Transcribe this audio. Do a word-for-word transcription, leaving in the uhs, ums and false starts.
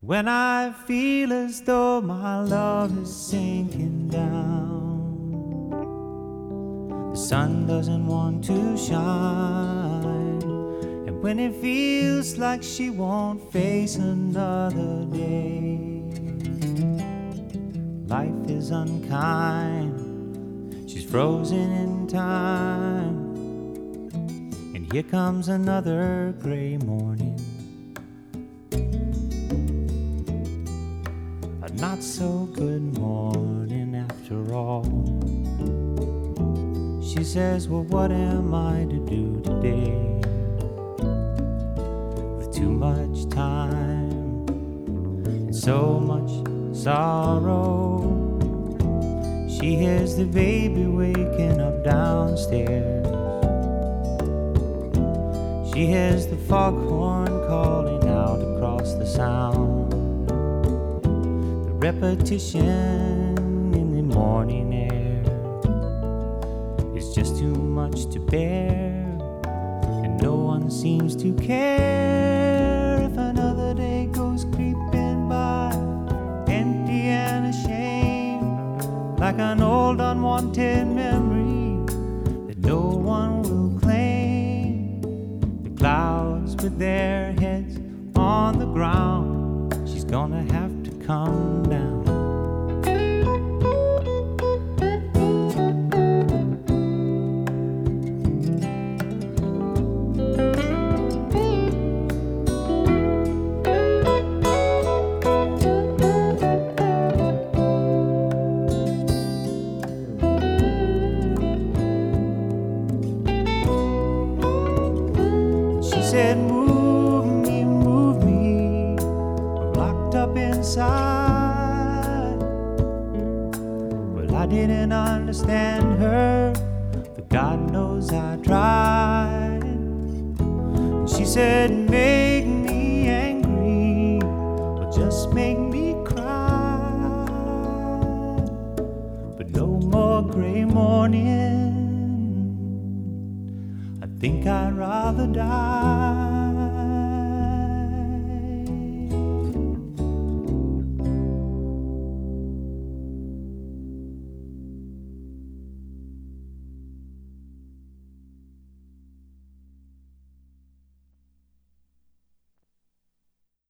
When I feel as though my love is sinking down, the sun doesn't want to shine, and when it feels like she won't face another day, life is unkind, she's frozen in time, and here comes another gray morning. A not so good morning after all. She says, well, what am I to do today with too much time and so much sorrow? She hears the baby waking up downstairs. She hears the foghorn calling out across the sound. Repetition in the morning air is just too much to bear, and no one seems to care if another day goes creeping by, empty and ashamed, like an old unwanted memory that no one will claim. The clouds with their heads on the ground, she's gonna have to come down. She said, move me, move me, I'm locked up inside. Well, I didn't understand her, but God knows I tried. And she said, make me angry, or just make me cry, but no more gray morning. I think I'd rather die.